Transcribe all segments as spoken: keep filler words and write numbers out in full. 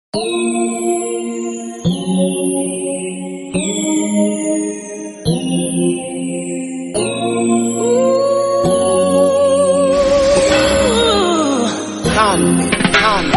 Come, come.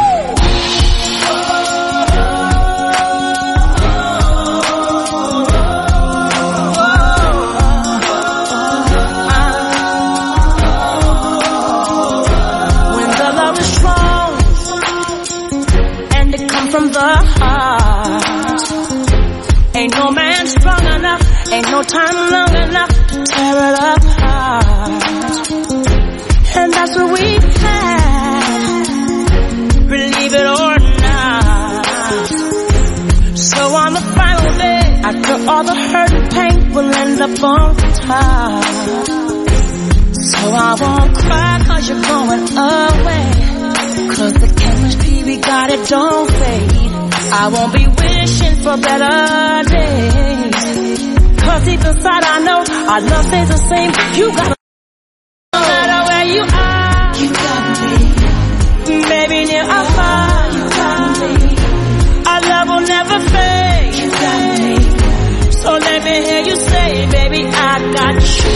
From the heart, ain't no man strong enough, ain't no time long enough to tear it apart. And that's what we've had, believe it or not. So on the final day, after all the hurt and pain, we'll end up on top. So I won't cry cause you're going away, cause the chemistry we got, it don't fade. I won't be wishing for better days, cause deep inside I know our love stays the same. You gotta, no matter where you are, you got me. Baby, near or far, you got me. Our love will never fade, you got me. So let me hear you say, baby, I got you.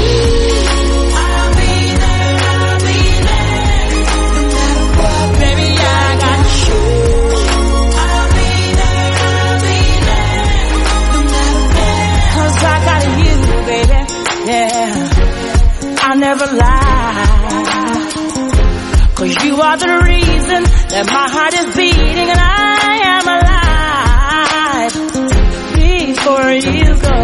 I never lie, cause you are the reason that my heart is beating and I am alive. Before you go,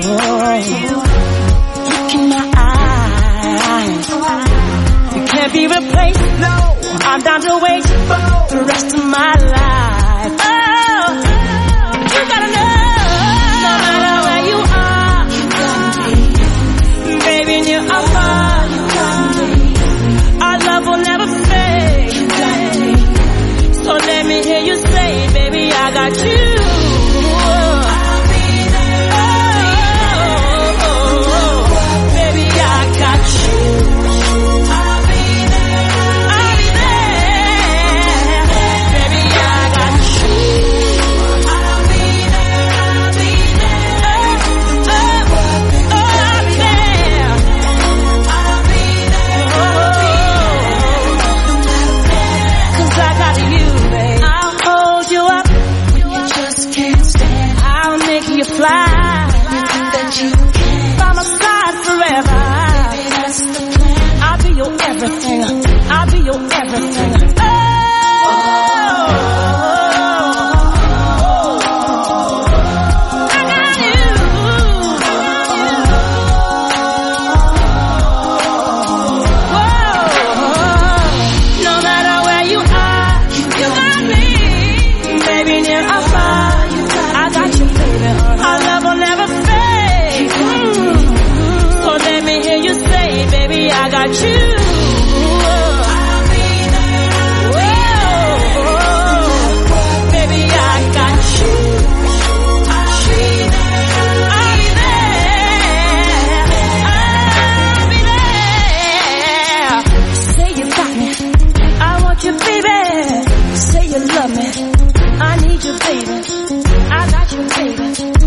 look in my eyes, you can't be replaced, no. I'm down to wait for the rest of my life. Oh, you gotta know, no matter where you are, you got me. Baby, you are far, you got me. Our love will never fade, you got me. So let me hear you say, baby, I got you. I'll be there, oh, oh, oh, oh. Baby, I got you. I'll be there, I'll be there. Baby, I got you. I'll be there, I'll be there. Oh, oh, oh, I'll be there. Cause I got you, babe. I'll hold you up when you just can't stand. I'll make you fly anything that you can. By my side forever, baby, that's the plan. I'll be your everything, I'll be your everything. Oh, I got you. No matter where you are, you got me. Baby, near or far, I got you, baby. Our love will never fade. Mm. So let me hear you say, baby, I got you. I'll be there. Whoa. Baby, I got you. I'll be there. I'll be there. I'll be there. Say you got me. I want you, baby. Say you love me. I need you, baby. I got you, baby.